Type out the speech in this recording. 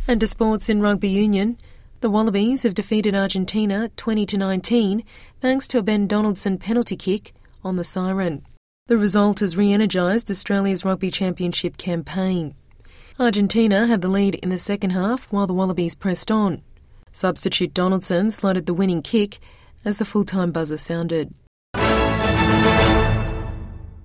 And to sports in rugby union, the Wallabies have defeated Argentina 20-19 thanks to a Ben Donaldson penalty kick on the siren. The result has re-energised Australia's rugby championship campaign. Argentina had the lead in the second half while the Wallabies pressed on. Substitute Donaldson slotted the winning kick as the full-time buzzer sounded.